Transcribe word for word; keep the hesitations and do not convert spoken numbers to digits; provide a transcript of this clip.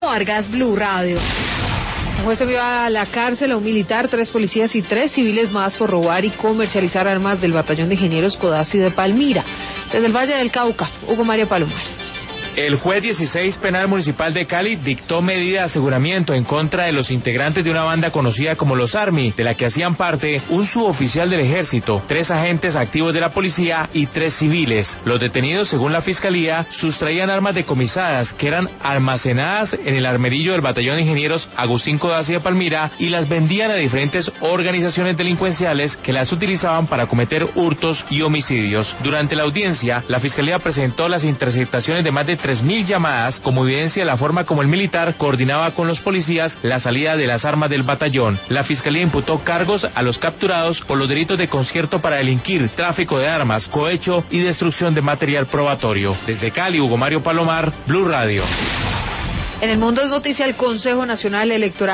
Vargas, Blue Radio. Un juez envió a la cárcel a un militar, tres policías y tres civiles más por robar y comercializar armas del batallón de ingenieros Codazzi de Palmira. Desde el Valle del Cauca, Hugo Mario Palomar. El juez dieciséis penal municipal de Cali dictó medida de aseguramiento en contra de los integrantes de una banda conocida como los Army, de la que hacían parte un suboficial del ejército, tres agentes activos de la policía y tres civiles. Los detenidos, según la fiscalía, sustraían armas decomisadas que eran almacenadas en el armerillo del batallón de ingenieros Agustín Codazzi de Palmira y las vendían a diferentes organizaciones delincuenciales que las utilizaban para cometer hurtos y homicidios. Durante la audiencia, la fiscalía presentó las interceptaciones de más de tres mil llamadas como evidencia de la forma como el militar coordinaba con los policías la salida de las armas del batallón. La fiscalía imputó cargos a los capturados por los delitos de concierto para delinquir, tráfico de armas, cohecho y destrucción de material probatorio. Desde Cali, Hugo Mario Palomar, Blue Radio. En el mundo es noticia el Consejo Nacional Electoral.